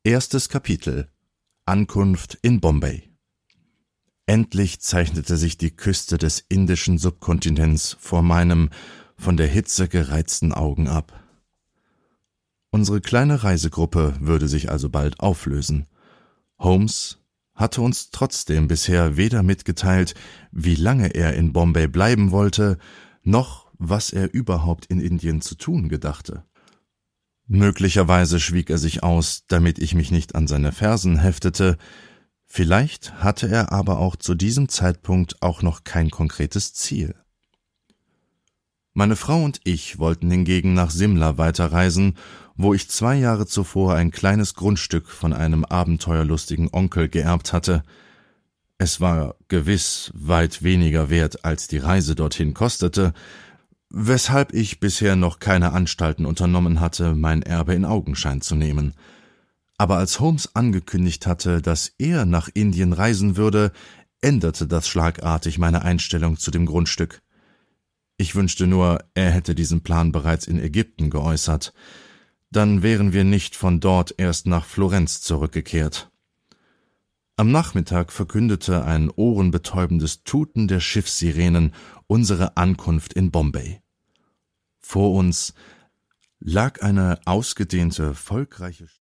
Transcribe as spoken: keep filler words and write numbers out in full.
Erstes Kapitel: Ankunft in Bombay. Endlich zeichnete sich die Küste des indischen Subkontinents vor meinem von der Hitze gereizten Augen ab. Unsere kleine Reisegruppe würde sich also bald auflösen. Holmes hatte uns trotzdem bisher weder mitgeteilt, wie lange er in Bombay bleiben wollte, noch was er überhaupt in Indien zu tun gedachte. Möglicherweise schwieg er sich aus, damit ich mich nicht an seine Fersen heftete, vielleicht hatte er aber auch zu diesem Zeitpunkt auch noch kein konkretes Ziel. Meine Frau und ich wollten hingegen nach Simla weiterreisen, wo ich zwei Jahre zuvor ein kleines Grundstück von einem abenteuerlustigen Onkel geerbt hatte. Es war gewiss weit weniger wert, als die Reise dorthin kostete, weshalb ich bisher noch keine Anstalten unternommen hatte, mein Erbe in Augenschein zu nehmen. Aber als Holmes angekündigt hatte, dass er nach Indien reisen würde, änderte das schlagartig meine Einstellung zu dem Grundstück. Ich wünschte nur, er hätte diesen Plan bereits in Ägypten geäußert. Dann wären wir nicht von dort erst nach Florenz zurückgekehrt. Am Nachmittag verkündete ein ohrenbetäubendes Tuten der Schiffssirenen unsere Ankunft in Bombay. Vor uns lag eine ausgedehnte, volkreiche